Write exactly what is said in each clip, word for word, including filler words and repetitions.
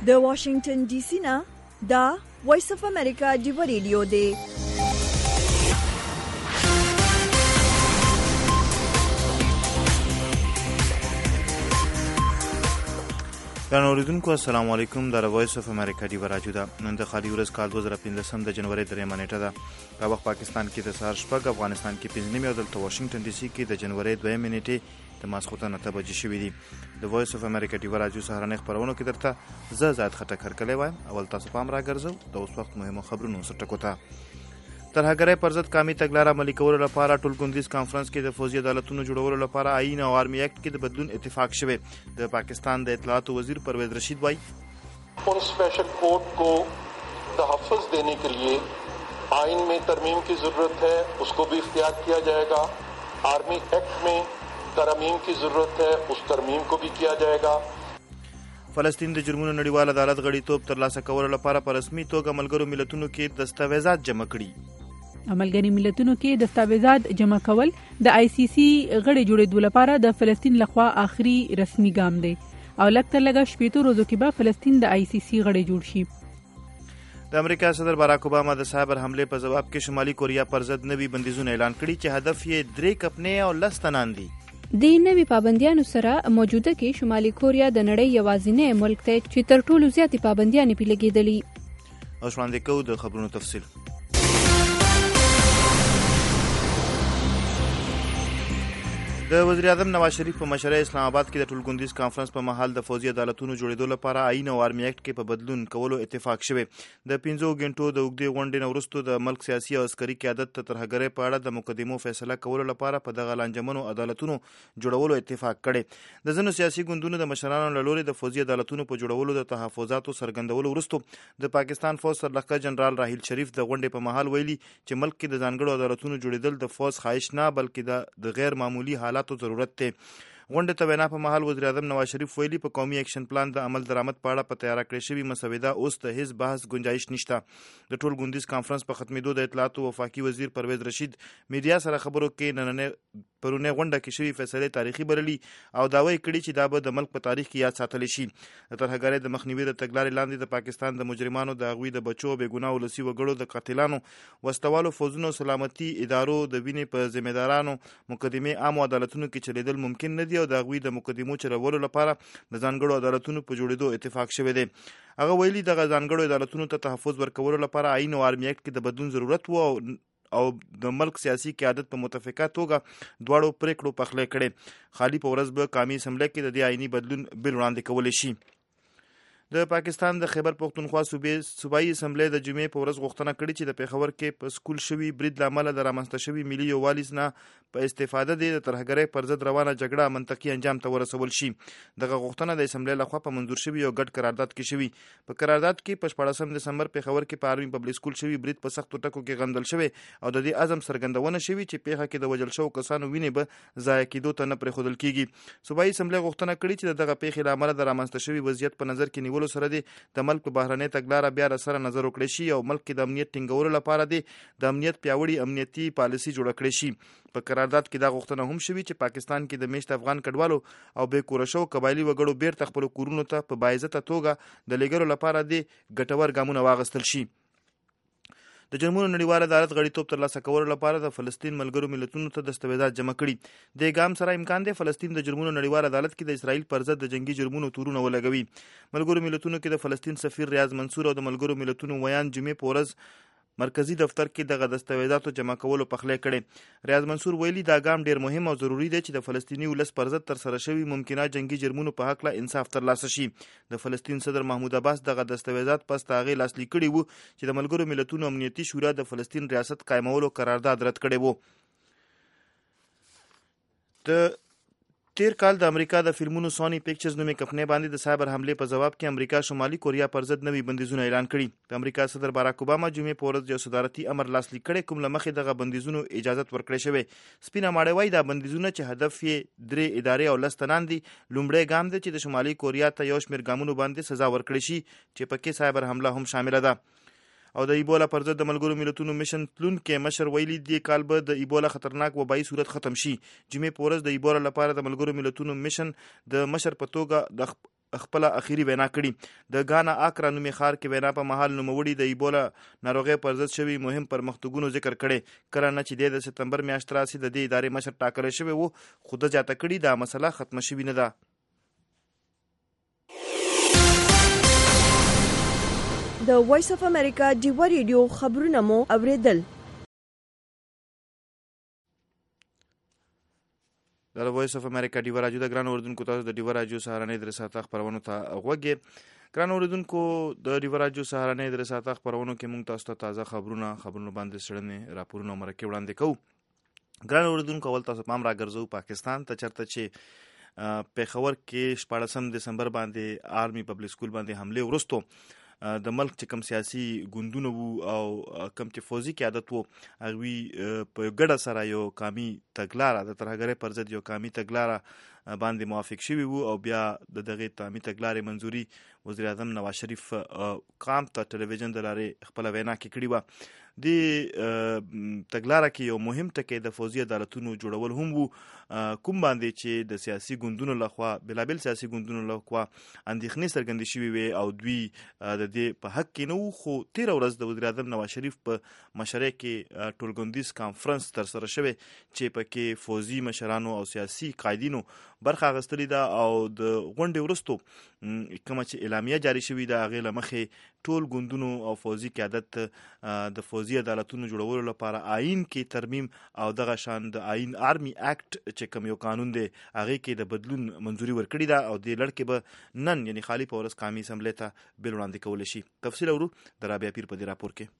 د واشنگټن ډي سي نه دا وایس اف امریکا دی ریډیو دی. ګرانو اوریدونکو السلام علیکم. د وایس اف امریکا دی راډیو ده. نن د خالي ورځ کال دوه زره پنځه د جنوري درېمه نیټه ده. په وخت پاکستان کې د سهار شپږ، افغانستان کې پنځه نیمې او دلته واشنگټن ډي سي کې د جنوري دویمه نیټه د ماسخوتن اته بجې شوې دي. د وایس اف امریکا دی راډیو سهارنۍ خبرونه کې درته زه زاد خټک هرکلی وایم. اول تاسو پام راګرځو د اوس وخت مهمو خبرونو سره ټکوته. ترهګرۍ پر ضد قامي تګلاره عملي کولو لپاره ټولګونیز کانفرنس کې د فوجي عدالتونو جوړولو لپاره آئین او آرمی ایکټ کې د بدلون اتفاق شوی. د پاکستان د اطلاعاتو وزیر پرویز رشید وايي उन special court को तहफ़्फ़ुज़ देने के लिए आइन में तरमीम की ज़रूरत है, उसको भी इख्तियार किया जाएगा. आर्मी एक्ट में तरमीम की ज़रूरत है, उस तरमीम को भी किया जाएगा. فلسطین د جرمونو نړیوال عدالت غړیتوب ترلاسه کولو لپاره په رسمي توګه ملګرو ملتونو کې دستاویزات جمع کړي. ملګري ملتونو کې دستاویزات جمع کول د آی سی سی غړي جوړېدو لپاره د فلسطین لخوا آخري رسمي ګام دی او لږ تر لږه شپېتو ورځو کې به فلسطین د آی سی سی غړي جوړ شي. د امریکا صدر باراک اوباما د سایبر حمله په جواب کې شمالي کوریا پر ضد نوي بندیزونه اعلان کړي چې هدف یې درې کپنې او لس تنان دي. د نوي پابندیانو سره موجوده کې شمالي کوریا د نړۍ یوازینی ملک دی چې تر ټولو زیاتې پابندیانې پرې لګېدلي. اوس وړاندې کوو د خبرونو تفصیل. د وزیر اعظم نواز شریف په مشرۍ اسلام آباد کې د ټولګونیز کانفرنس په مهال د فوجي عدالتونو جوړېدو لپاره آئین او آرمی ایکټ کې په بدلون کولو اتفاق شوی. د پنځو غنټو د اوږدې غونډې نه وروسته د ملک سیاسي او عسکري قیادت ته ترهګرۍ په اړه د مقدمو فیصله کولو لپاره په دغه لانجمنو عدالتونو جوړولو اتفاق کړی. د ځینو سیاسي ګوندونو د مشرانو له لوري د فوجي عدالتونو په جوړولو د تحفظاتو څرګندولو وروسته د پاکستان فوج سرلښکر جنرال راحیل شریف د غونډې په مهال ویلي چې ملک کې د ځانګړو عدالتونو جوړېدل د فوج خواهش نه بلکې د غیر معمولي حالاتو ضرورت دی. غونډې ته وینا په مهال وزیر اعظم نواز شریف ویلي په قومي اکشن پلان د عمل درآمد په اړه په تیاره کړې شوې مسوده اوس د هیڅ بحث گنجایش نشته. د ټولګونیز کانفرنس په ختمېدو د اطلاعاتو وفاقي وزیر پرویز رشید میډیا سره خبرو کې نننۍ پرونی غونډه کې شوي فیصلې تاریخي بللي او دعوی کړي چې دا به د ملک په تاریخ کې یاد ساتلی شي. د ترهګرۍ د مخنیوي د تګلارې لاندې د پاکستان د مجرمانو د هغوی د بچو او بېګناه ولسي وګړو د قاتلانو وسوالو فوجونو سلامتي ادارو د وینې په ذمهدارانو مقدمې عامو عدالتونو کې چلیدل ممکن نه دي او د هغوی د مقدمو چلولو لپاره د ځانګړو عدالتونو په جوړېدو اتفاق شوی دی. هغه ویلي دغه ځانګړو عدالتونو ته تحفظ ورکولو لپاره آئین او آرمی ایکټ کې د بدلون ضرورت و او او د ملک سیاسي قیادت په متفقه توګه دواړو پریکړو پخلی کړي. خالي په ورځ به قامي اسمبلی کې د دې آئیني بدلون بل وړاندې کولی شي. د پاکستان د خیبر پختونخوا صوبایي اسمبلی د جمعې په ورځ غوښتنه کړې چې د پېښور کې په سکول شوي برید له امله د رامنځته شوي ملي یووالي نه په استفاده د ترهګرۍ پر ضد روانه جګړه منطقي انجام ته ورسول شي. دغه غوښتنه د اسمبلی لخوا په منظور شوي یو ګډ قرارداد کې شوي. په قرارداد کې په شپاړسم دسمبر پېښور کې په آرمي پبلک سکول شوي برید په سختو ټکو کې غندل شوی او د دې عزم څرګندونه شوې چې پیښه کې د وژل شوو کسانو وینې به ضایع کېدو ته نه پرېښودل کېږي. صوبایي اسمبلی غوښتنه کړې چې د دغه پیښې له امله د رامنځته شوي وضعیت په نظر کې نیولو سره دی د ملک په بهرنۍ تګلاره بیا سره نظر وکړی شي او ملک کې د امنیت ټینګولو لپاره دی د امنیت پیاوړي امنیتي پالیسي جوړه کړې شي. په قرارداد کې دا غوښتنه هم شوې چې پاکستان کې د میشت افغان کډوالو او بې کوره شوو قبایلي وګړو بیرته خپلو کورونو ته په باعزته توګه د لیږلو لپاره دی ګټور ګامونه واخیستل شي. د جرمونو نړیوال عدالت غړیتوب ترلاسه کولو لپاره د فلسطین ملګرو ملتونو ته دستاویزات جمع کړي. د ګام سره امکان دی فلسطین د جرمونو نړیوال عدالت کې د اسرائیل پر ضد د جنگي جرمونو تورونه ولګوي. ملګرو ملتونو کې د فلسطین سفیر ریاض منصور او د ملګرو ملتونو ویان جمعې په ورځ مرکزی دفتر کې دغه دستاویزاتو جمع کولو پخلی کړي. ریاض منصور ویلي دا ګام ډیر مهم او ضروری دی چې د فلسطیني ولس پر ضد ترسره شوي ممکنه جنگي جرمونو په هکله انصاف ترلاسه شي. د فلسطین صدر محمود عباس دغه دستاویزات پس د هغې لاسلیک کړي وو چې د ملګرو ملتونو امنیتي شورا د فلسطین ریاست قایمولو قرارداد رد کړی وو. د تیر کال د امریکا د فلمونو سونی پکچرز نومې کمپنۍ باندې د سایبر حملې په جواب کې امریکا شمالي کوریا پر ضد نوي بندیزونه اعلان کړي. د امریکا صدر باراک اوباما جمعې په ورځ یو صدارتي امر لاسلیک کړی کوم له مخې دغه بندیزونو اجازت ورکړی شوی. سپینه ماړی وایي دا بندیزونه چې هدف یې درې ادارې او لس تنان دي لومړی ګام دی چې د شمالي کوریا ته یو شمېر ګامونو باندې سزا ورکړی شي چې پکې سایبر حمله هم شامله ده. او د ایبولا پر ضد د ملګرو ملتونو میشن تلونکي مشر ویلي دی کال به د ایبولا خطرناک وبایي صورت ختم شي. جمعې په ورځ د ایبولا لپاره د ملګرو ملتونو میشن د مشر په توګه د خپل اخیری وینا کړي د غانا اکرا نومي ښار کې وینا په محل نوموړي د ایبولا ناروغۍ پر ضد شوي مهم پرمختګونو ذکر کړي کله نه چې د سپتمبر میاشت راسي د دې ادارې مشر ټاکل شوی وو خو د زیاته کړي دا مسله ختمه شوې نه ده. د وایس اف امریکا ډیوا ریډیو خبرونه مو اوریدل. د وایس اف امریکا ډیوا راډیو د ګران اوردونکو تاسو د ډیوا راډیو سهارنۍ د رساته خبرونو ته غوږی. ګران اوردونکو د ډیوا راډیو سهارنۍ د رساته خبرونو کې موږ تاسو ته تازه خبرونه خبرونه باندې سړنې راپورونه مرکه وړاندې کوو. ګران اوردونکو اول تاسو پام راګرځو پاکستان ته چرته چې پیښور کې شپاړسم دسمبر باندې آرمي پبلک سکول باندې حمله ورستو د ملک چې کوم سیاسي ګوندونه وو او کوم چې فوزي قیادت وو هغوی په ګډه سره یو قامي تګلاره د ترهګرۍ پر ضد یو قامي تګلاره باندې موافق شوي وو او بیا د دغې قامي تګلارې منظوري وزیر اعظم نواز شریف قام ته ټلویزیون د لارې خپله وینا کې کړې وه. د تګلاره کې یو مهم ټکی د فوزي عدالتونو جوړول هم وو کوم باندې چې د سیاسي ګوندونو لخوا بلابل سیاسي ګوندونو لخوا اندېښنې څرګندې شوې وې او دوی د دې په حق کې نه وو. خو تېره ورځ د وزیر اعظم نواز شریف په مشرۍ کې ټولګوندیز کانفرنس ترسره شوی چې پکې فوزي مشرانو او سیاسي قایدینو برخه اخیستلې ده او د غونډې وروستو کومه چې اعلامیه جاري شوې ده هغې له مخې ټول ګوندونو او فوزي قیادت د فوزي عدالتونو جوړولو لپاره آئین کې ترمیم او دغه شان د آئین آرمي اکټ چې کوم یو قانون دی هغې کې د بدلون منظوري ورکړې ده او دې لړ کې به نن یعنې خالي په ورځ قامي اسمبلۍ ته بل وړاندې کولی شي. تفصیل اورو د رابعه پیر په دې راپور کې.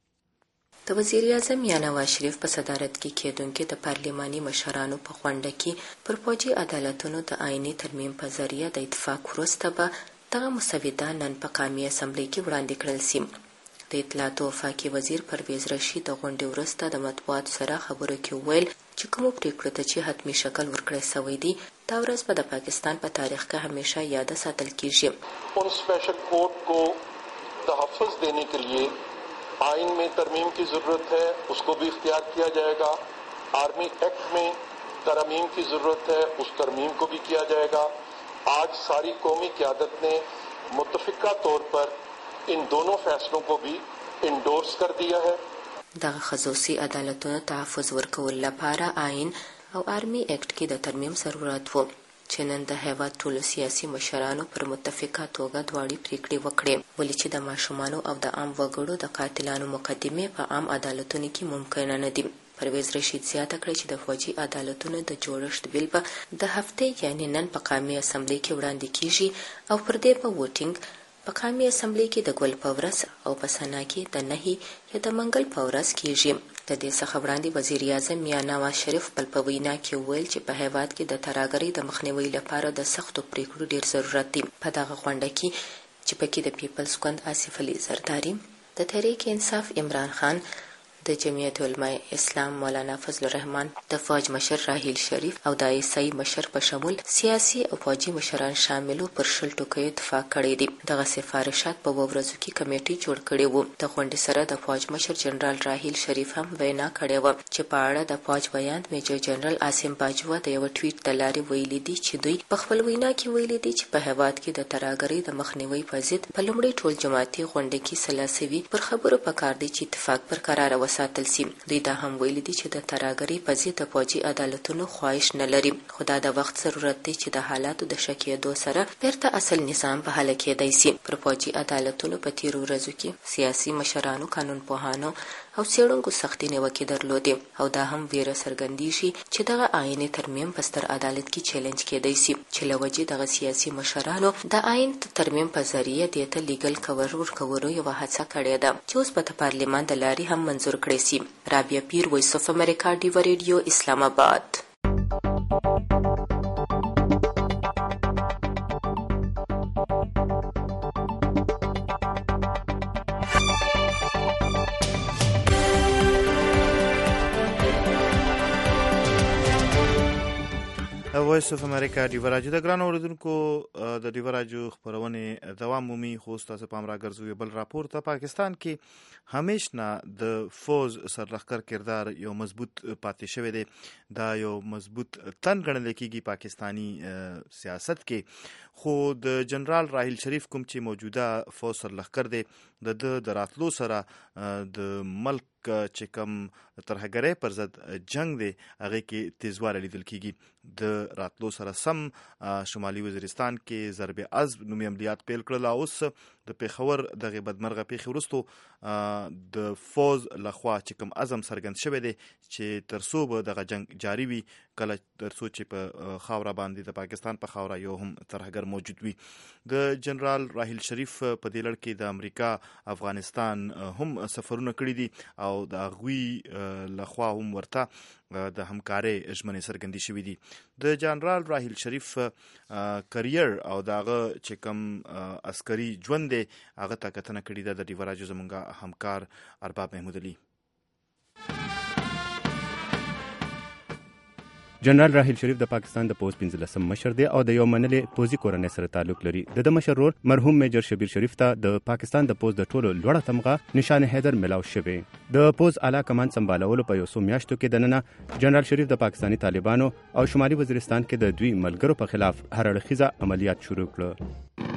د وزیر اعظم یا نواز شریف په صدارت کې کېدونکي د پارلماني مشرانو په غونډه کې پر فوجي عدالتونو د آئیني ترمیم په ذریعه د اتفاق وروسته به دغه مسوده نن په قومي اسمبلۍ کې وړاندې کړل شي. د اطلاعات او وفاقي وزیر پرویز رشید د غونډې وروسته د مطبوعاتو سره خبرو کې وویل چې کومو پریکړو ته چې حتمي شکل ورکړی شوی دی دا ورځ به د پاکستان په تاریخ کې همیشه یاد ساتل کیږي. उन स्पेशल कोर्ट को तहफ़्फ़ुज़ देने के लिए आइन में तरमीम की ज़रूरत है उसको भी इख्तियार किया जाएगा. आर्मी एक्ट में तरमीम की ज़रूरत है उस तरमीम को भी किया जाएगा. आज सारी कौमी क़यादत ने मुत्तफ़िक़ा तौर पर इन दोनों फैसलों को भी इंडोर्स कर दिया है. دغه خصوصي عدالتونو تحفظ ورکول لپاره آئین او آرمي اکټ کې د ترمیم ضرورت وو چې نن د هیواد ټولو سیاسي مشرانو پر متفقه توګه دواړې پریکړې وکړې ولې چې د ماشومانو او د عام وګړو د قاتلانو مقدمې په عام عدالتونو کې ممکنه نه دي. پرویز رشید زیاته کړې چې د فوجي عدالتونو د جوړښت بیل به د هفتې یعنې نن په قومي اسمبلۍ کې وړاندې کیږي او پر دې به ووټینګ په قومي اسمبلۍ کې د ګل په ورځ او په سنا کې د نهي یا د منګل په ورځ کیږي. د دې څخه وړاندې وزیر اعظم یا نواز شریف بل په وینا کې وویل چې په هیواد کې د ترهګرۍ د مخنیوي لپاره د سختو پریکړو ډیر ضرورت دی. په دغه غونډه کې چې پکې د پیپلز ګوند آصف علي زرداري، د تحریک انصاف عمران خان، د جمعیت علماء اسلام مولانا فضل الرحمن، د فوج مشر راحیل شریف او د عیسائی مشر په شمول سیاسي او فوجي مشران شاملو پر شل ټکو اتفاق کړی دی. دغه سفارشات په ورځو کې کمیټې جوړ کړي وو. د غونډې سره د فوج مشر جنرال راحیل شریف هم وینا کړې وه چې په اړه د فوج بیان میجر جنرال عاصم باجوه د یو ټویټ د لارې ویلي دي چې دوی په خپل وینا کې ویلي دي چې په هیواد کې د ترهګرۍ د مخنیوي په ضد په لومړي ټول جماعتي غونډه کې سلاسوي پر خبرو پکار دی چې اتفاق برقرار وساتل سي. دوی دا هم ویلي دي چې د ترهګرۍ په ضد د فوجي عدالتونو خواهش نه لري خو دا د وخت ضرورت دی چې د حالاتو د ښه کېدو سره بیرته اصل نظام بحاله کېدی سي. پر فوجي عدالتونو په تیرو ورځو کې سیاسي مشرانو، قانون پوهانو او څېړونکو سختې نیوکې درلودې او دا هم ویره څرګندېږي چې دغه آئیني ترمیم په ستر عدالت کې چیلنج کېدی سي چې له وجې دغه سیاسي مشرانو د آئین ترمیم په ذریعه دې ته لیګل کور ورکولو یوه هڅه کړې ده چې اوس به د پارلمان د لارې هم منظور کړی سي. رابعه پیر، وایس اف امریکا، ډیوا ریډیو، اسلام آباد. وایس اف امریکا ډیوا راډیو د ګرانو اوریدونکو د ډیوا راډیو خپرونې دوام مومي. خو ستاسو پام راګرځوي بل راپور ته. پاکستان کې همیش نه د فوز سرلښکر کردار یو مضبوط پاتې شوی دی. دا یو مضبوط تن ګڼل کېږي پاکستانی سیاست کې. خو د جنرال راحیل شریف کوم چې موجوده فوج سرلښکر دی د ده د راتلو سره د ملک چې کوم ترهګرۍ پر ضد جنگ دی هغې کې تیزوالی لیدل کېږي. د راتلو سره سم شمالي وزیرستان کې ضرب عزم نومي عملیات پیل کړل او اوس د پېښور دغې بدمرغه پیښې وروستو د فوج لخوا چې کوم عزم څرګند شوی دی چې تر څو به دغه جنگ جاري وي کله تر څو چې په خاوره باندې د پاکستان په خاوره یو هم ترهګر موجود وي. د جنرال راحیل شریف په دې لړ کې د امریکا افغانستان هم سفرونه کړي دي او د هغوی لخوا هم ورته د همکارۍ ژمنې څرګندې شوي دي. د جنرال راحیل شریف کریر او د هغه چې کوم عسکري ژوند دی هغه ته کتنه کړې ده د ډیوه راډیو زموږ همکار ارباب محمود علي. جنرال راحیل شریف د پاکستان د پوز پنځلسم مشر دی او د یو منلې پوزي کورنۍ سره تعلق لري. د د مشر ورور مرحوم میجر شبیر شریف ته د پاکستان د پوز د ټولو لوړه تمغه نشان حیدر ملاو شوی. د پوز اعلی کمان سمبالولو په یو څو میاشتو کې دننه جنرال شریف د پاکستانی طالبانو او شمالي وزیرستان کې د دوی ملګرو په خلاف هر اړخیزه عملیات شروع کړل.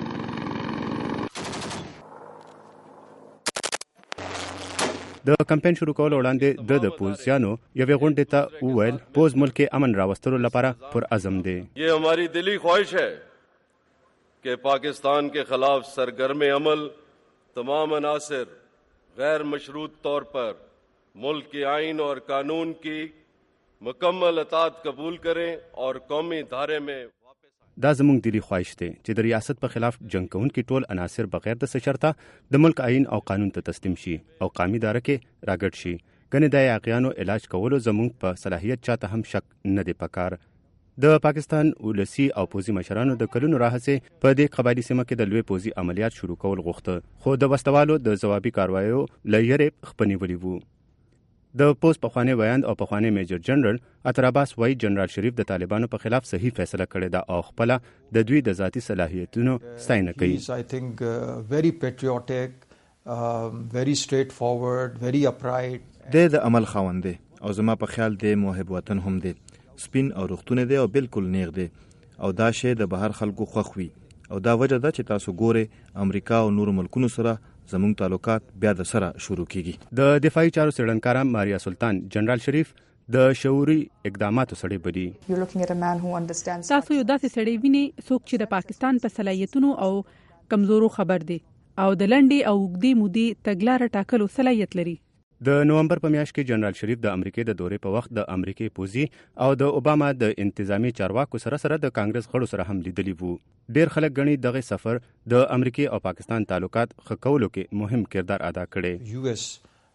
د کمپاین شروع کولو وړاندې د د پوزیانو یوې غونډې ته وویل پوز ملک امن راوستلو لپاره پر عزم دی. یہ ہماری دلی خواہش ہے کہ پاکستان کے خلاف سرگرم عمل تمام عناصر غیر مشروط طور پر ملک کے آئین اور قانون کی مکمل اطاعت قبول کریں اور قومی دھارے میں دا زموږ دلی خواهش دی چې د ریاست په خلاف جنگ کوونکي ټول عناصر بغیر د څه شرطه د ملک آئین او قانون ته تسلیم شي او قومي داره کې راګډ شي. ګنې د یاغیانو علاج کولو زموږ په صلاحیت چاته هم شک نه دی پکار. د پاکستان ولسی او پوزي مشرانو د کلونو راهیسې په دې قبایلي سیمه کې د لوی پوزي عملیات شروع کول غوښته خو د وسوالو د ځوابي کاروایو له یېرې خپنیولي وو. د پوز پخوانی ویاند او پخوانی میجر جنرال عطر عباس وایي جنرال شریف د طالبانو په خلاف صحیح فیصله کړې ده او خپله د دوی د ذاتي صلاحیتونو ستاینه کوي. I think uh, very patriotic, uh, very straightforward, very upright. د د عمل خاوند دی او زما په خیال د محب وطن هم دی. سپین او رختونه دی او بالکل نیغ دی او دا شی د بهر خلکو خوښ وي او دا وجه ده چې تاسو ګورئ امریکا او نورو ملکونو سره زموږ تعلقات بیا د سره شروع کیږي. د دفاعي چارو څېړنکاره ماریا سلطان جنرال شریف د شعوري اقداماتو سړی بلي. تاسو یو داسې سړی وینئ څوک چې د پاکستان په صلاحیتونو او کمزورو خبر دی او د لنډې او اوږدې مودې تګلاره ټاکلو صلاحیت لري. د نومبر په میاشت کې جنرال شریف د امریکې د دورې په وخت د امریکې پوزي او د اوباما د انتظامی چارواکو سره سره د کانګرس غړو سره هم لیدلی وو. ډیر خلک غني دغه سفر د امریکې او پاکستان تعلقات ښه کولو کې مهم کردار ادا کړي. یو اس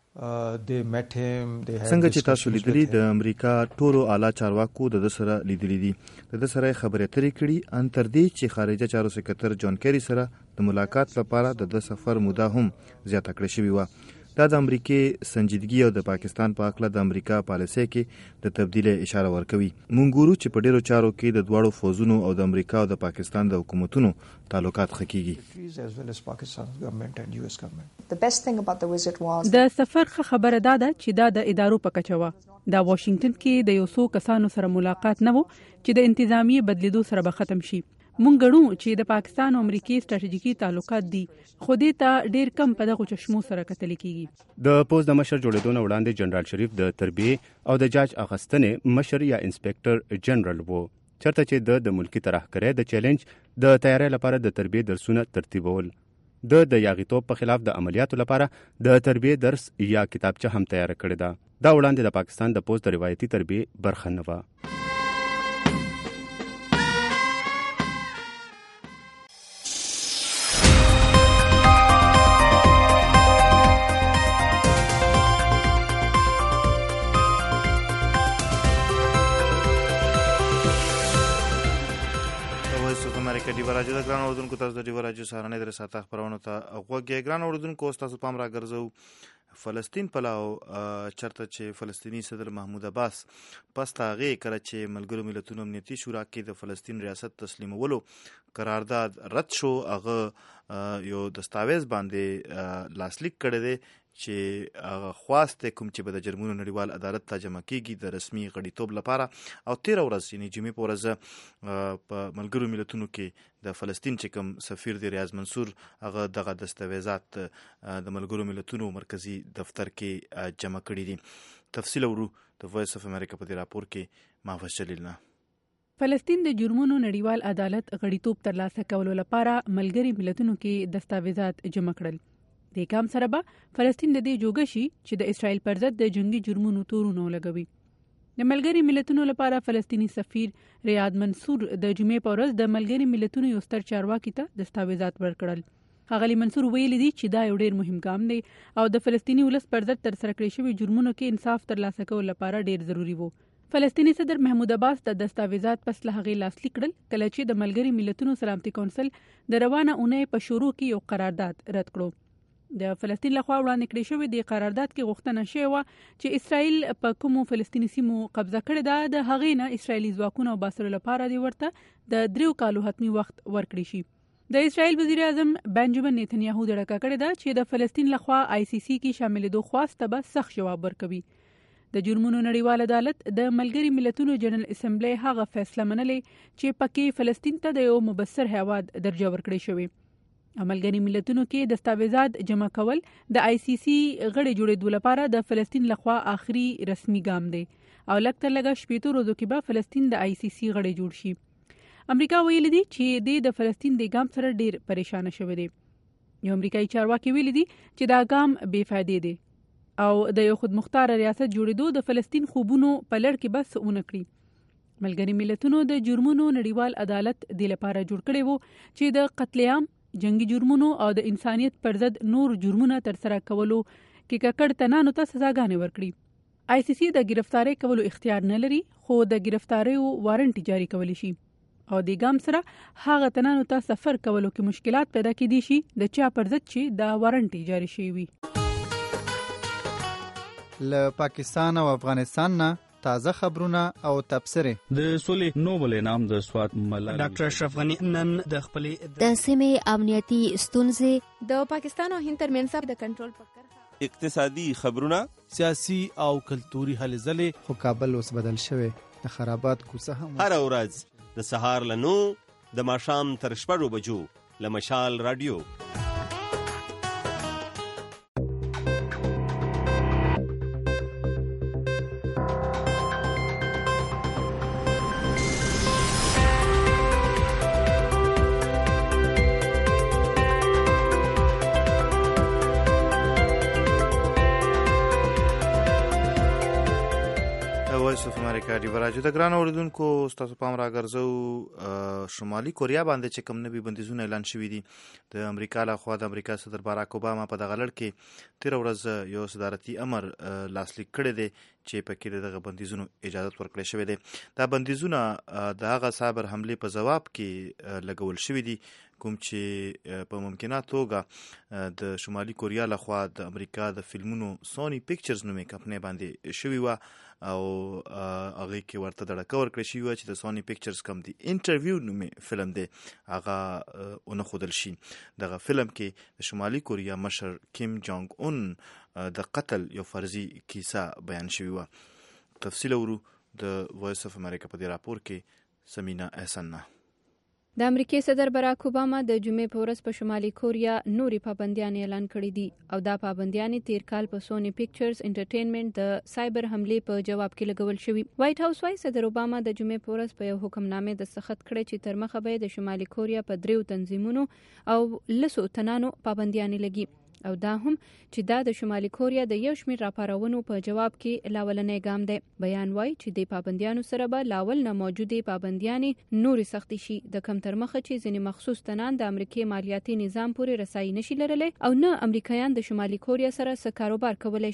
څنګه چې تاسو لیدلی د امریکا ټولو اعلی چارواکو د سره لیدلی دي د سره خبرې اترې کړي ان تر دې چې خارجه چارو سکرټر جان کیری سره د ملاقات لپاره د سفر موده هم زیاته کړې شوې و. دا د امریکې سنجیدګي او د پاکستان په اړه د امریکا پالیسۍ کې د تبدیلی اشاره ورکوي. مونږ ګورو چې په ډیرو چارو کې د دواړو فوزونو او د امریکا او د پاکستان د حکومتونو تعلقات ښه کیږي. د سفر ښه خبره دا ده چې دا د ادارو په کچه وه. دا واشنگټن کې د یو څو کسانو سره ملاقات نه و چې د انتظامیې بدلیدو سره به ختم شي. مونږ ګڼو چې د پاکستان او امریکې ستراتیژیکي تعلقات دي خو دې ته ډیر کم په دغو چشمو سره کتل کیږي. د پوز د مشر جوړېدو نه وړاندې جنرال شریف د تربیې او د جاج اخیستنې مشر یا انسپکټر جنرال وو چرته چې د د ملکی ترهګرۍ د چیلنج د تیاری لپاره د تربیې درسونه ترتیبول. د د یاغیتوب په خلاف د عملیاتو لپاره د تربیې درس یا کتابچه هم تیار کړې ده. دا وړاندې د پاکستان د پوز د روایتي تربیې برخه نه وه. ډیوه راډیو د ګران اورېدونکو تاسو د ډیوه راډیو سهارنۍ درې ساعته خپرونو ته غوږ یې. ګران اورېدونکو اوس تاسو پام راګرځو فلسطین پلاو چرته چې فلسطیني صدر محمود عباس پس د هغې کله چې ملګرو ملتونو امنیتي شورا کې د فلسطین ریاست تسلیمولو قرارداد رد شو هغه یو دستاویز باندې لاسلیک کړی دی چې خواست کوم چې به د جرمونو نړیوال عدالت ته جمع کیږي د رسمي غړیتوب لپاره. او تیره ورځ یعنې جمعې په ورځ په ملګرو ملتونو کې د فلسطین چې کوم سفیر دی ریاض منصور هغه دغه دستاویزات د ملګرو ملتونو مرکزی دفتر کې جمع کړي دي. تفصیل ورو د وایس اف امریکا په دې راپور کې محفوظ جلیل نه. فلسطین د جرمونو نړیوال عدالت غړیتوب ترلاسه کولو لپاره ملګري ملتونو کې دستاویزات جمع کړل. د کام سره به فلسطین د دې جوګه شي چې د اسرائیل پر ضد د جنگي جرمونو تورونه لګوي. د ملګري ملتونو لپاره فلسطینی سفیر ریاض منصور د جمعې په ورځ د ملګري ملتونو یو ستر چارواکي ته دستاویزات ورکړل. ښاغلي منصور ویلي دي چې دا یو ډیر مهم ګام دی او د فلسطینی ولس پر ضد ترسره کړی شوي جرمونو کې انصاف ترلاسه کول لپاره ډیر ضروری وو. فلسطینی صدر محمود عباس د دستاویزات پس له هغې لاسلیک کړل کله چې د ملګري ملتونو سلامتي کونسل د روانه اونۍ په شروع کې یو قرارداد رد کړو. د فلسطین لخوا وړاندې کړی شوی د قرارداد کې غوښتنه شوې وه چې اسرائیل په کومو فلسطیني سیمو قبضه کړې ده د هغې نه اسرائیلي ځواکونه وباسلو لپاره دې ورته د دریو کالو حتمي وخت ورکړی شي. د اسرائیل وزیر اعظم بنجامین نیتنیاهو د ډکه کړې ده چې د فلسطین لخوا آی سی سی کې شاملېدو خواسته به سخت جواب ورکوي. د جرمونو نړیوال عدالت د ملګري ملتونو جنرال اسمبلی هغه فیصله منلې چې پکې فلسطین ته د یو مبصر هیواد درجه ورکړې شوې. ملګري ملتونو کې دستاویزات جمع کول د آی سی سی غړي جوړېدو لپاره د فلسطین لخوا آخري رسمي ګام دی او لږ تر لږه شپېتو ورځو کې به فلسطین د آی سی سی غړي جوړ شي. امریکا ویلي دي چې د فلسطین د ګام سره ډیر پریشانه شوی دی. یو امریکایي چارواکي ویلي دي چې دا ګام بې فایدې دی او د یو خودمختار ریاست جوړېدو د فلسطین خوبونو په لړ کې بس ونه کړي. ملګري ملتونو د جرمونو نړیوال عدالت د لپاره جوړ کړی وو چې د قتل عام جنگي جرمونو او د انسانیت پر ضد نور جرمونه ترسره کولو کې ککړ تنانو ته سزاګانې ورکړي. آی سی سی د گرفتاری کولو اختیار نه لري خو د گرفتاری وارنټ جاری کولی شي او د ګام سره هغه تنانو ته سفر کولو کې مشکلات پیدا کېدي شي د چا پر ضد چې د وارنټ جاری شوی وي. له پاکستان او افغانستان نه تازه خبرونه او تبصرې. د سولې نوبل انعام د سوات ملالۍ ډاکټر اشرف غنی نن د خپلې د سیمې امنیتي ستونزې د پاکستان او هند ترمنځ د کنټرول په کرښه اقتصادي خبرونه سیاسي او کلتوري هلې ځلې. خو کابل اوس بدل شوی د خرابات کوڅه هم هر ورځ د سهار له نو د ماښام تر شپږو بجو له مشال رادیو. راجو د ګران اوریدونکو ستاسو پام راګرځو شمالي کوریا باندې چې کوم نوي بندیزونه اعلان شوي دي. د امریکا له خوا د امریکا صدر باراک اوباما په دغه لړ کې تیره ورځ یو صدارتي امر لاسلیک کړی دی چې پکې دغه بندیزونو اجازه ورکړی شوی دی. دا بندیزونه د هغه سایبر حملې په جواب کې لګول شوي دي کوم چې په ممکنه توګه د شمالي کوریا له خوا د امریکا د فلمونو سونی پکچرز نومې کمپنۍ باندې شوي وه او هغه کې ورته دړکه ورکړی شوې وه چې د سونی پکچرز کم دی انټرویو نومې فلم دی هغه ونه ښودل شي. دغه فلم کې د شمالي کوریا مشر کیم جونګ اون د قتل یو فرضي کیسه بیان شوې وه. تفصیل ورو د وایس اف امریکا په دې راپور کې سمینا احسن نه. د امریکای صدر باراک اوباما د جمعې په ورځ په شمالي کوریا نوري پابندیان اعلان کړي دي او دا پابندیان تیر کال په سونی پکچرز انټرټینمنټ د سایبر حملې په جواب کې لګول شوی. وایټ هاوس وايي صدر اوباما د جمعې په ورځ په یو حکمنامې دستخط کړی چې تر مخه به د شمالي کوریا په دریو تنظیمونو او لسو تنانو پابندیان لګي او دا هم چې دا د شمالي کوریا د یو شمېر راپارونو په جواب کې لاولنی ګام دی. بیان وایي چې د پابندیانو سره به لاول نه موجودې پابندیانې نورې سختې شي د کم تر مخه چې ځینې مخصوص تنان د امریکای مالیاتي نظام پورې رسایي نشي لرلی او نه امریکایان د شمالي کوریا سره څه کاروبار کولی شي.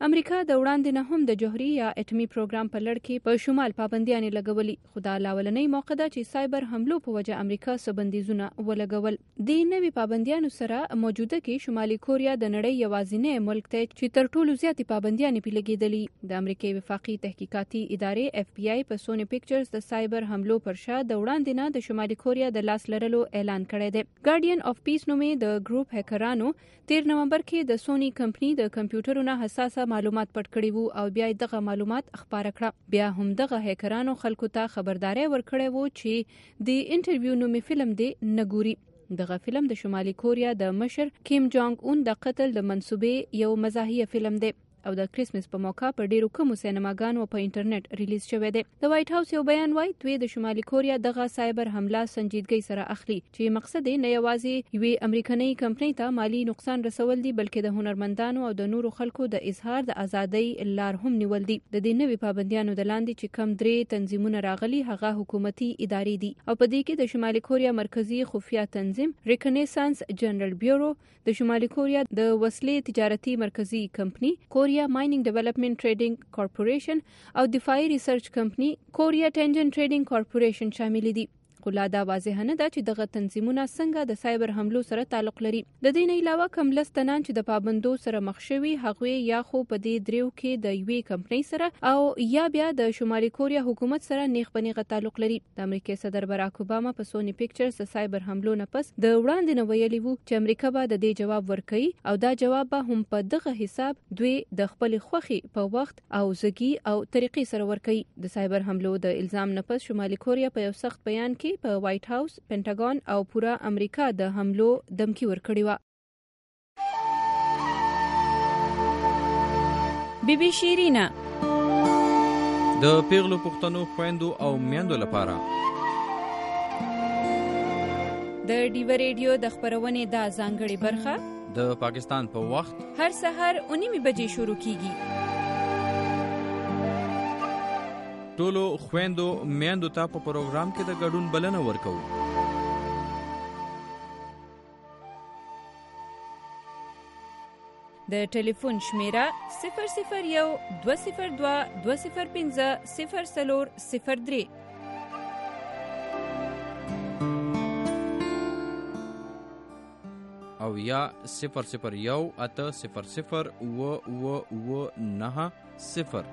امریکا د وړاندې نه هم د جوهري یا اټمي پروګرام په لړ کې په شمال پابندیانې لګولې، خو دا لاولنۍ موقع ده چې سایبر حملو په وجه امریکا څه بندیزونه ولګول. د نوي پابندیانو سره موجوده کې شمالي کوریا د نړۍ یوازینی ملک دی چې تر ټولو زیاتې پابندیانې پرې لګېدلې. د امریکای وفاقي تحقیقاتي ادارې اف بی آی په سونی پکچرز د سایبر حملو پر شا د وړاندې نه د شمالي کوریا د لاس لرلو اعلان کړی دی. ګارډین اف پیس نومې د ګروپ هکرانو تیر نومبر کې د سونی کمپنی د کمپیوټرونو حساسه معلومات پټ کړي وو او بیا دغه معلومات خپاره کړه. بیا هم دغه هکرانو خلکو ته خبرداري ورکړې وو چې د انټرویو نومې فلم دی نه ګوري. دغه فلم د شمالي کوریا د مشر کیم جونګ اون د قتل د منسوبې یو مزاحیه فلم دی او د کریسمس په موقع په ډیرو کمو سینماګانو په انټرنیټ ریلیز شوی دی. د وایټ هاوس یو بیان وایي دوی د شمالي کوریا دغه سایبر حمله سنجیدګۍ سره اخلي چې مقصد یې نه یوازې یوې امریکایي کمپنۍ ته مالی نقصان رسول دي بلکې د هنرمندانو او د نورو خلکو د اظهار د ازادۍ لار هم نیول دي. د دې نوي پابندیانو د لاندې چې کم درې تنظیمونه راغلي هغه حکومتي ادارې دي او په دې کې د شمالي کوریا مرکزی خفیه تنظیم ریکنیسانس جنرال بیورو، د شمالي کوریا د وسلې تجارتي مرکزی کمپنی کوریا مایننګ ډیولپمنٹ ټریډینګ کارپوریشن او دفاعي ریسرچ کمپنی کوریا ټینجن ټریډینګ کارپوریشن شامل دي. خو لا دا واضح نه ده چې دغه تنظیمونه څنګه د سایبر حملو سره تعلق لري. د دې نه علاوه کم لس تنان چې د پابندو سره مخ شوي هغوی یا خو په دې دریو کې د یوې کمپنۍ سره او یا بیا د شمالي کوریا حکومت سره نیغ په نیغه تعلق لري. د امریکای صدر باراک اوباما په سونی پکچرز د سایبر حملو نه پس د وړاندې نه ویلي وو چې امریکا به د دې جواب ورکړي او دا جواب به هم په دغه حساب دوی د خپل خوخي په وخت او زګي او طریقې سره ورکړي. د سایبر حملو د الزام نه پس شمالي کوریا په یو سخت بیان کې په وایټ هاوس، پینټاګون او پورا امریکا د حملو دمکی ورکړی و. بی بی شیرینا د پیغلو پښتنو خويندو او میندو لپاره د ډیو ریډیو د خبرونې د ځانګړي برخه د پاکستان په پا وخت هر سحر اونیمه بجې شروع کیږي. ټولو خويندو میندو ته په پروګرام کې د ګډون بلنه ورکو. د ټلیفون شمیره صفر صفر یو دوه صفر دوه دوه صفر پنځه صفر څلور صفر درې او یا صفر صفر یو اته صفر صفر و و و نه صفر.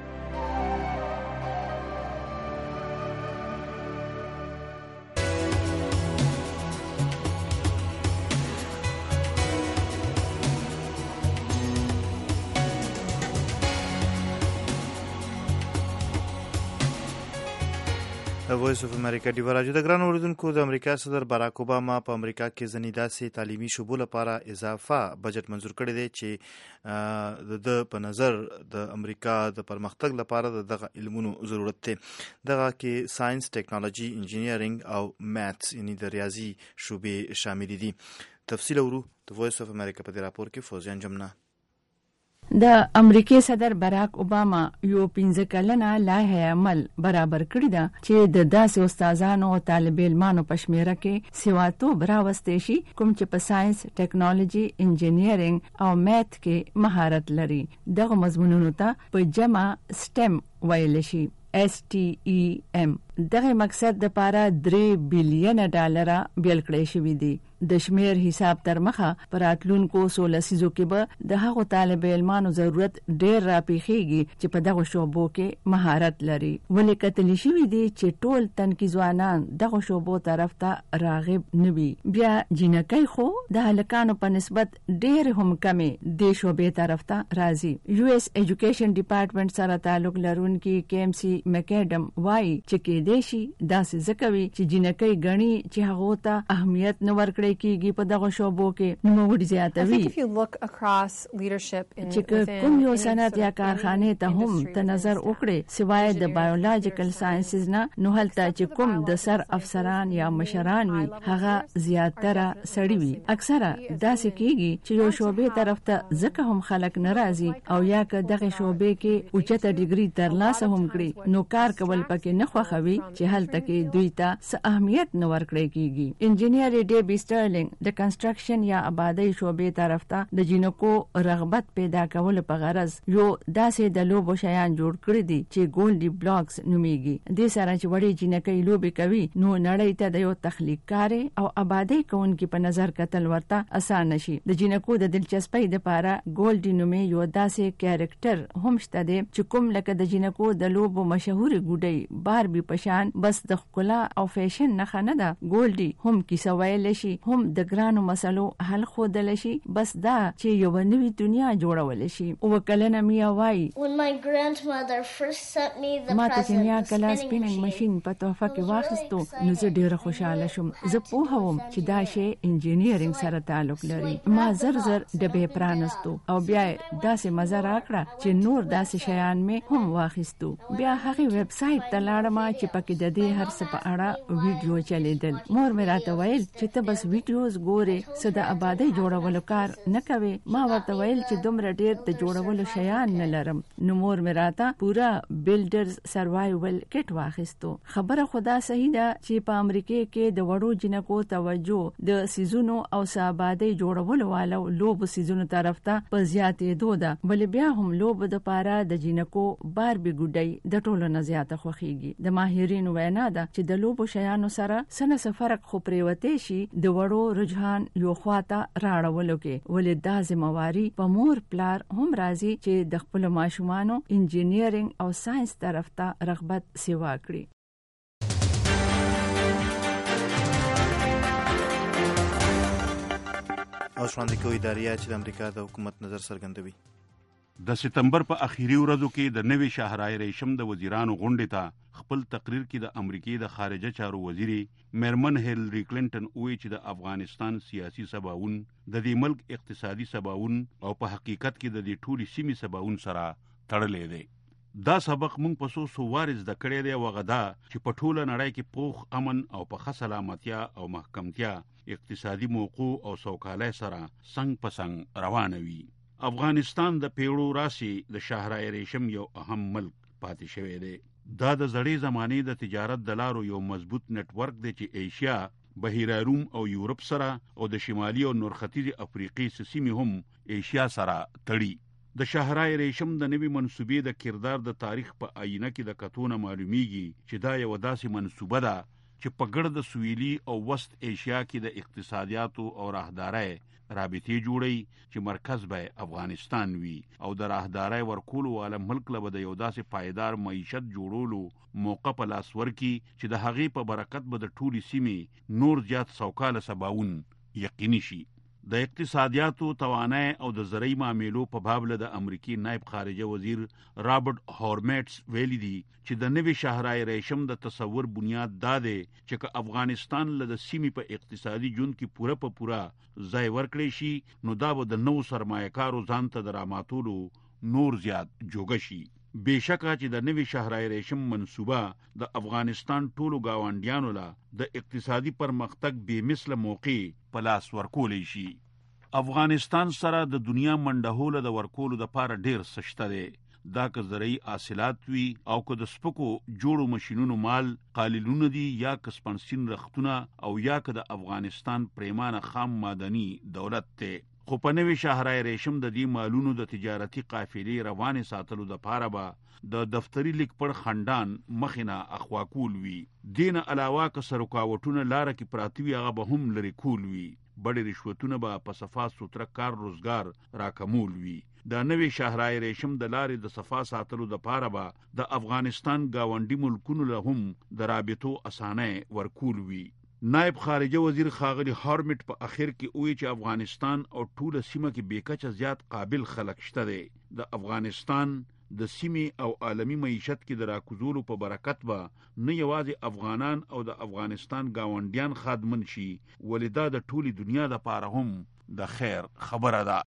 وایس اف امریکا دی وراجو د ګران اوریدونکو د امریکا صدر باراک اوباما په امریکا کې ځنې داسې تعلیمي شعبو لپاره اضافه بجټ منظور کړی دی چې د په نظر د امریکا د پرمختګ لپاره دغه علمونو ضرورت دی. دغه کې ساينس، ټیکنالوژي، انجینیرینګ او میث یعنی د ریاضي شعبې شامل دي. تفصیل اورو د وایس اف امریکا په راپور کې فوزیان جمنا. د امریکای صدر باراک اوباما یو پنځه کلنه لایحه عمل برابر کړی ده چې د داسې استادانو او طالب علمانو په شمیره کې سواتوب راوستي شي کوم چې په ساينس، ټیکنالوژي، انجینیرینګ او میث کې مهارت لري. دغه مضمونونو ته په جمع سټم ویل شي، اس ټي ای ام. دغه مقصد د پاره درې بلین ډالر بیل کړی شوی دی. د شمیر حساب تر مخه پراتلونکو سولسیزو کې به د هغو طالب علمانو ضرورت ډیر راپیخيږي چې په دغه شوبو کې مهارت لري. ولې کتل شوی دی چې ټول تنکي ځوانان دغه شوبو طرف ته راغب نوي. بیا جنکۍ خو د هلکانو په نسبت ډیر هم کمې د شوبې طرف ته راځي. یو اس ایجوکیشن ډپارټمنټ سره تعلق لرونکي کیمسی میکاډم وایي چې کې دیشي داسې ځکوي چې جنکۍ غني چې هغه ته اهمیت نه ورکړي کیږي په دغه شوبو کې. نو وړي زیاتوي چې کوم یو صنعت یا کارخانه ته هم ته نظر وکړي سوای د بایولوژیکل ساينسز نه، نو هلته چې کوم د سر افسران یا مشران وي هغه زیاتره سړي وي. اکثره داسې کیږي چې یو شوبې طرف ته ځکه هم خلک ناراضي او یا که دغه شوبې کې اوچته ډیګري ترلاسه هم کړي نو کار کول پکې نه خوښوي وی چې هلته کې دوی ته څه اهمیت نه ورکړی کیږي. انجینیر ډیبی سټرلینګ د کنسټرکشن یا آبادی شعبې طرف ته د جینکو رغبت پیدا کول په غرض یو داسې د لوبو شیان جوړ کړی دي چې ګولډي بلاکس نومیږي. د سره چې وړي جینکې لوبې کوي نو نړۍ ته د یو تخلیق کار او آبادی کوونکی په نظر کتل ورته اسانه شي. د جینکو د دلچسپۍ لپاره ګولډي نومې یو داسې کیریکټر هم شته دی چې کوم لکه د جینکو د لوبو مشهور ګوډي باربي پشان بس د ښکلا او فیشن نه نه ده. ګولډي هم کیسه ویل شي هم د ګرانو مسلو حل خودل شي بس دا چې یو نوې دنیا جوړول شي. او کلنه میا وای ما ته چې میا کله سپیننګ ماشين په تحفه کې واخیستو نو زه ډیره خوشاله شوم. زه پوهوم چې دا شی انجینیرینګ سره تعلق لري. ما زر زر ډبې پرانستو او بیا داسې مزه راکړه چې نور داسې شیان مې هم واخیستو. بیا هغه ویب سایټ ته لاړم چې پکې د دې هر څه په اړه ویډیو چلیدل. مور مې راته ویل چې ته بس ویډیوز ګورې څه د آبادی جوړولو کار نه کوي. ما ورته ویل چې دومره ډیر د جوړولو شیان نه لرم. نو مور مې راته پورا بلډرز سروایول کټ واخیستو. خبره خدا صحیح ده چې په امریکا کې د وړو جنکو توجه د سيزونو او آبادی جوړولو والو لوب سيزونو طرف ته په زیاتې دوده. بل بیا هم لوب د پاره د جنکو باربي ګډي د ټولو نه زیاته خوخيږي. د ماهرینو وینا ده چې د لوبو شیانو سره سنه سفرق خو پریوته شي د وړو رجحان یو خواته راړولو کې ولې دا ذمہواری په مور پلار هم راځي چې د خپل ماشومانو انجینیرینګ او ساينس طرف ته رغبت سیوا کړي. او شاندې کوي ادارې چې د امریکا د حکومت نظر څرګندوي. د سپتمبر په اخیری ورځو کې د نوي شاهرای ریشم د وزیرانو غونډې ته خپل تقریر کې د امریکای د خارجه چارو وزیري میرمن هیلری کلینټن وایي چې د افغانستان سیاسي سباون د دې ملک اقتصادي سباون او په حقیقت کې د دې ټولي سیمې سباون سره تړلې دی. دا سبق موږ په سو سو وارز د کړې دی وغدا چې په ټوله نړۍ کې پوخ امن او په سلامتیا او محکمتیا اقتصادي موقع او سوکالۍ سره څنګ په څنګ روانه وي. افغانستان د پیړو راسي د شاهرای ریشم یو اهم ملک پاتې شوی دی. دا د زړې زمانې د تجارت د لارو یو مضبوط نت ورک دی چې ایشیا، بحیره روم او یورپ سره او د شمالي او نور ختیځ افریقې سیمې هم ایشیا سره تړي. د شاهرای ریشم د نوي منسوبې د کردار د تاریخ په آینه کې د کتونه معلومیږي چې دا یو داسې منسوبه ده چې په ګرد سویلي او وست ایشیا کې د اقتصادیاتو او راهدارۍ رابطې جوړي چې مرکز به افغانستان وي او د راهدارۍ ورکولو والا ملک له د یو داسې پایدار معیشت جوړولو موقع په لاس ورکي چې د هغې په برکت به د ټولي سیمې نور زیات سوکاله سباون یقیني شي. د اقتصادیاتو توانای او د زرعي معاملو په باب له د امریکای نائب خارجه وزیر رابرټ هورمیټس ویلي دي چې د نوي شاهرای ریشم د تصور بنیاد دا دی چې که افغانستان له د سیمې په اقتصادي ژوند کې پوره په پوره ځای ورکړي شي نو دا به د نو سرمایه‌کارو ځان ته د راماتولو نور زیات جوګه شي. بېشکه چې د نوي شاهرای ریشم منصوبه د افغانستان ټولو گاونډیانو له د اقتصادي پرمختګ بې مثله موقع په لاس ورکولی شي. افغانستان سره د دنیا منډهوله د ورکولو د پاره ډیر سشته دی. دا که زرعي حاصلات وي او که د سپکو جوړو ماشینونو مال قالینونه دي یا که سپنسین رختونه او یا که د افغانستان پریمانه خام معدني دولت ته. خو په نوي شاهرای ریشم د دې مالونو د تجارتي قافلې روانې ساتلو د پاره به د دفتری لیک پر خندان مخینه اخوا کول وي. دین علاوه که سرکاوټونه لار کې پراتوي هغه به هم لري کول وي. بڑی رشوتونه به په صفا سوتره کار روزګار راکمول وي. د نوي شاهرای ریشم د لارې د صفا ساتلو د پاره به د افغانستان گاونډي ملکونو له هم د رابطو اسانه ورکول وي. نائب خارجه وزیر خاغلی هارمیټ په اخر کې وایي چې افغانستان او ټوله سیمه کې بیکچه زیات قابل خلک شته دي. د افغانستان د سیمې او عالمی معیشت کې د راکوزولو په برکت به نه یوازې افغانان او د افغانستان گاونډیان خادمن شي ولدا د ټولي دنیا د پاره هم د خیر خبره ده.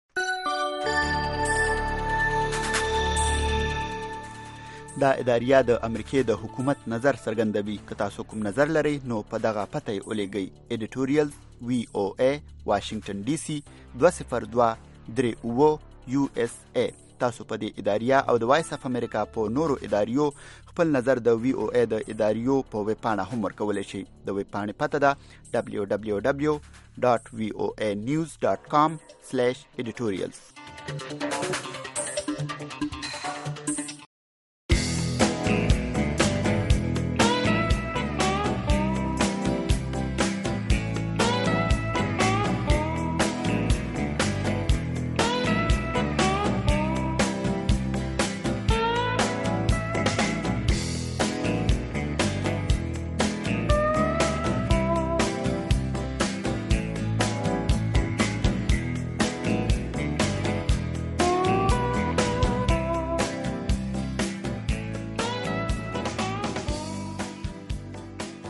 دا اداریه د امریکای د حکومت نظر څرګندوي. که تاسو کوم نظر لرئ نو په دغه پته یې ولېږئ. ایډیټوریال وی او ای واشنگټن ډي سي دوه صفر دوه درې اوه یو اس ای. تاسو په دې اداریه او د وایس اف امریکا په نورو اداریو خپل نظر د وی او ای د اداریو په ویب پاڼه هم ورکولی شئ. د ویب پاڼې پته ده دبلیو دبلیو دبلیو ډاټ وی او ای نیوز ډاټ کام سلیش ایډیټوریلز.